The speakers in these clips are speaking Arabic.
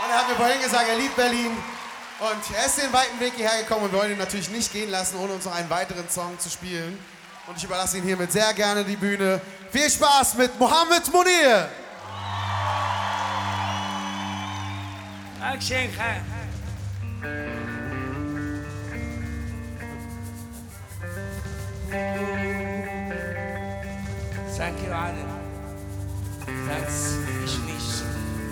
Und er hat mir vorhin gesagt, er liebt Berlin. Und er ist den weiten Weg hierher gekommen und wir wollen ihn natürlich nicht gehen lassen, ohne uns noch einen weiteren Song zu spielen. Und ich überlasse ihn hiermit sehr gerne die Bühne. Viel Spaß mit Mohammed Munir! Thank you, Adam. Thanks, Ishnish.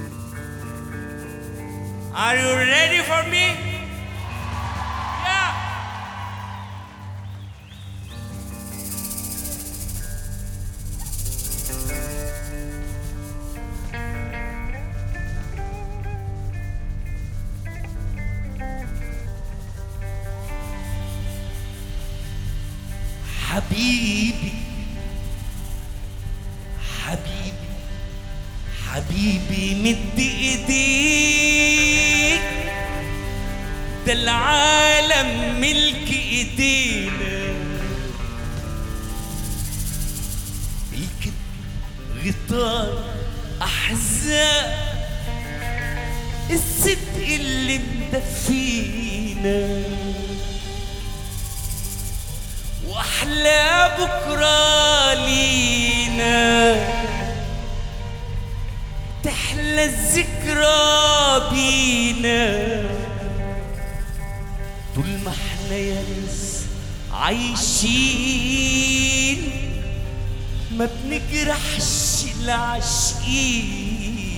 Are you ready for me? Yeah. حبيبي حبيبي حبيبي مد ايديك، ده العالم ملك ايدينا، بيكب غطاء احزان الصدق اللي مدفينا، واحلى بكره لينا، تحلى الذكرى بينا، طول ما احنا يا ناس عايشين ما بنجرحش العاشقين.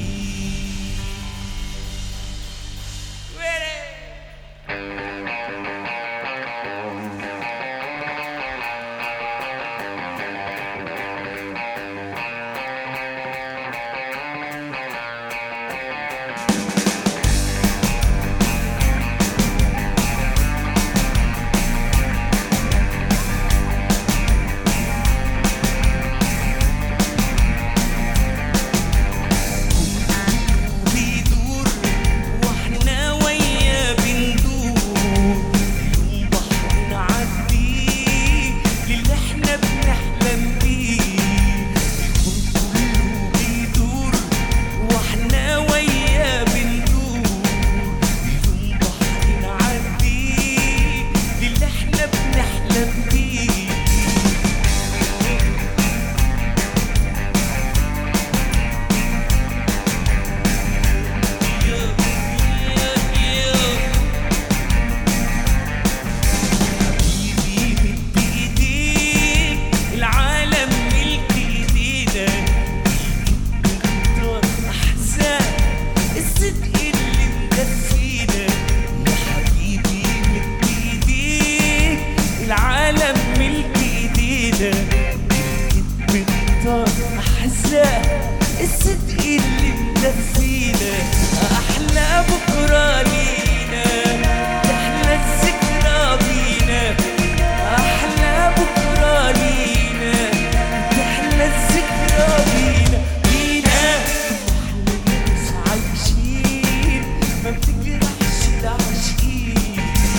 الصدق اللي مدفينا، احلى بكره لينا، تحلى الذكرى بينا، احلى بكره لينا، تحلى الذكرى بينا، بينا احنا ناس عايشين ما بتجرحش العاشقين.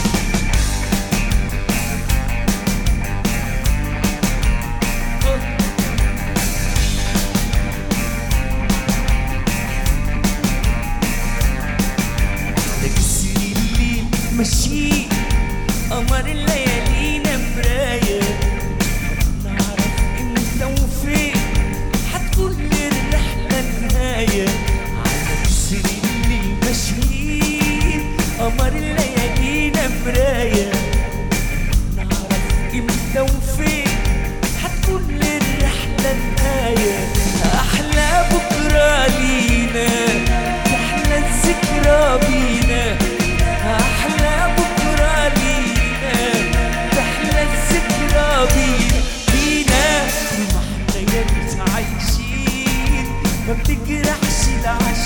ماشي قمر الليالينا مراية، نعرف امتى وفين حتكون للرحلة نهاية، على كسر الليل ماشيين قمر الليالينا مراية، نعرف امتى وفين حتكون للرحلة نهاية، أحلى بكرة لينا، تحلى الذكرى بينا، أحلى بكرة لينا، تحلى الذكرى بينا، بينا طول ما احنا يا ناس عايشين ما بتجرحش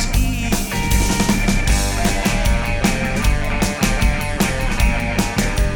العاشقين.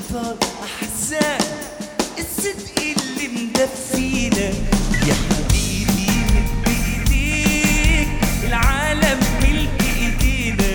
بطل أحزان الصدق اللي مدفينا يا حبيبي مد إيديك العالم ملك إيدينا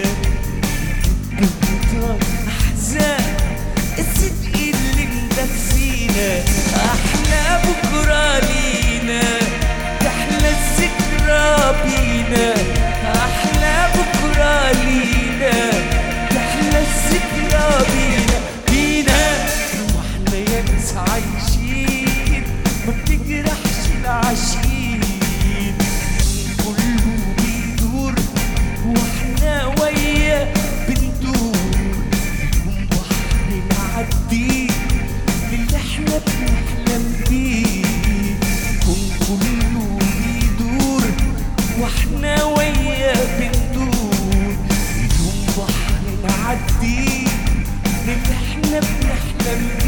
بطل أحزان الصدق اللي مدفينا أحلى بكرة لينا تحلى الذكرى بينا أحلى بكرة لينا تحلى الذكرى بينا واحنا يا ناس عايشين ما بتجرحش العشيق كله بيدور واحنا وياه بندور يكون بحر نعدي للي احنا بنحلم بيه يكون كله بيدور واحنا وياه بندور يكون بحر نعدي للي احنا بنحلم بيه